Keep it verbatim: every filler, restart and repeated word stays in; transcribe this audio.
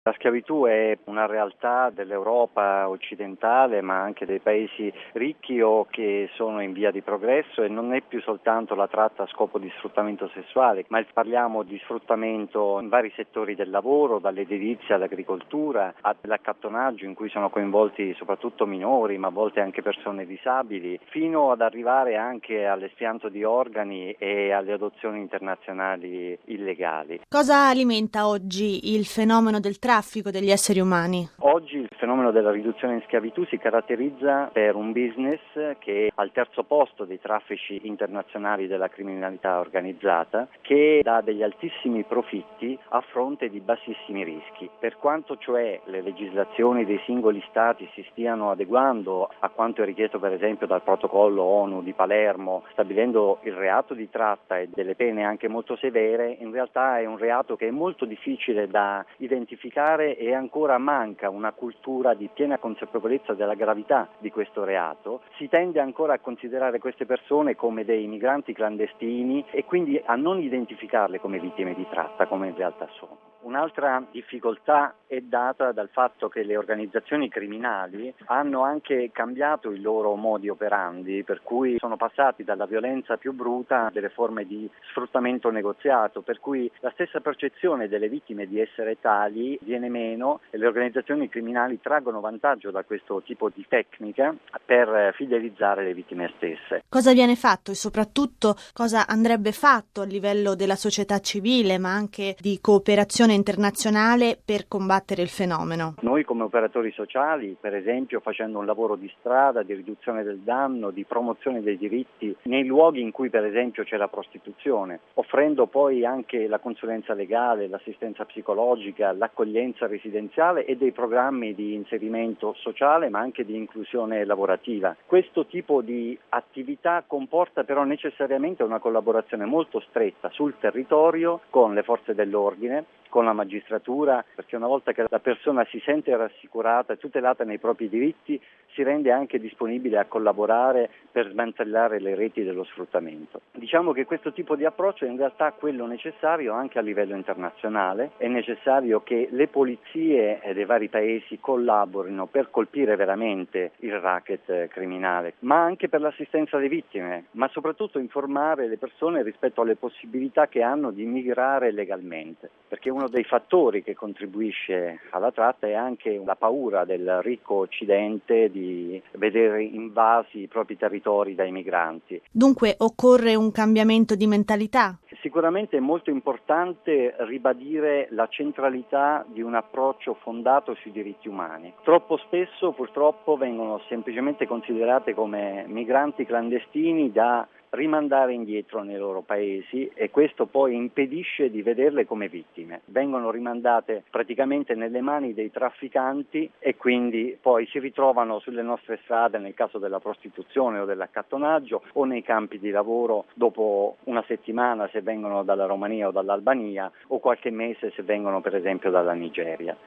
La schiavitù è una realtà dell'Europa occidentale, ma anche dei paesi ricchi o che sono in via di progresso, e non è più soltanto la tratta a scopo di sfruttamento sessuale, ma parliamo di sfruttamento in vari settori del lavoro, dall'edilizia all'agricoltura, all'accattonaggio in cui sono coinvolti soprattutto minori, ma a volte anche persone disabili, fino ad arrivare anche all'espianto di organi e alle adozioni internazionali illegali. Cosa alimenta oggi il fenomeno del traffico degli esseri umani? Oggi il fenomeno della riduzione in schiavitù si caratterizza per un business che è al terzo posto dei traffici internazionali della criminalità organizzata, che dà degli altissimi profitti a fronte di bassissimi rischi. Per quanto cioè le legislazioni dei singoli stati si stiano adeguando a quanto è richiesto per esempio dal protocollo ONU di Palermo, stabilendo il reato di tratta e delle pene anche molto severe, in realtà è un reato che è molto difficile da identificare e ancora manca una cultura di piena consapevolezza della gravità di questo reato. Si tende ancora a considerare queste persone come dei migranti clandestini e quindi a non identificarle come vittime di tratta, come in realtà sono. Un'altra difficoltà è data dal fatto che le organizzazioni criminali hanno anche cambiato i loro modi operandi, per cui sono passati dalla violenza più bruta a delle forme di sfruttamento negoziato, per cui la stessa percezione delle vittime di essere tali viene meno e le organizzazioni criminali traggono vantaggio da questo tipo di tecnica per fidelizzare le vittime stesse. Cosa viene fatto e soprattutto cosa andrebbe fatto a livello della società civile, ma anche di cooperazione internazionale per combattere il fenomeno? Noi come operatori sociali, per esempio, facendo un lavoro di strada, di riduzione del danno, di promozione dei diritti nei luoghi in cui per esempio c'è la prostituzione, offrendo poi anche la consulenza legale, l'assistenza psicologica, l'accoglienza residenziale e dei programmi di inserimento sociale ma anche di inclusione lavorativa. Questo tipo di attività comporta però necessariamente una collaborazione molto stretta sul territorio con le forze dell'ordine, con la magistratura, perché una volta che la persona si sente rassicurata e tutelata nei propri diritti, si rende anche disponibile a collaborare per smantellare le reti dello sfruttamento. Diciamo che questo tipo di approccio è in realtà quello necessario anche a livello internazionale. È necessario che le polizie dei vari paesi collaborino per colpire veramente il racket criminale, ma anche per l'assistenza alle vittime, ma soprattutto informare le persone rispetto alle possibilità che hanno di migrare legalmente, perché uno dei fattori che contribuisce alla tratta è anche la paura del ricco occidente di vedere invasi i propri territori dai migranti. Dunque occorre un cambiamento di mentalità? Sicuramente è molto importante ribadire la centralità di un approccio fondato sui diritti umani. Troppo spesso purtroppo vengono semplicemente considerate come migranti clandestini da rimandare indietro nei loro paesi, e questo poi impedisce di vederle come vittime. Vengono rimandate praticamente nelle mani dei trafficanti e quindi poi si ritrovano sulle nostre strade nel caso della prostituzione o dell'accattonaggio o nei campi di lavoro dopo una settimana se vengono dalla Romania o dall'Albania o qualche mese se vengono per esempio dalla Nigeria.